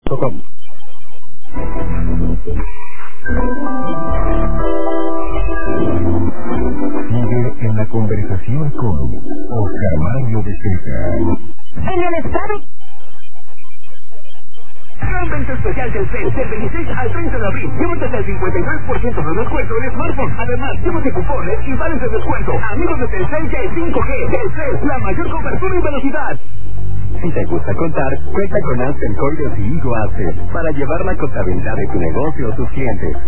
Com. Sigue en la conversación con Oscar Mario de Seca. En el estado. Gran venta especial Telcel, del 26 al 30 de abril. Llévate hasta el 53% de descuento en smartphone. Además, llévate cupones y vales de descuento. Amigos de Telcel ya es 5G. Telcel, la mayor cobertura y velocidad. Si te gusta contar, cuenta con Aspen Cordios y Higo Asset para llevar la contabilidad de tu negocio a tus clientes.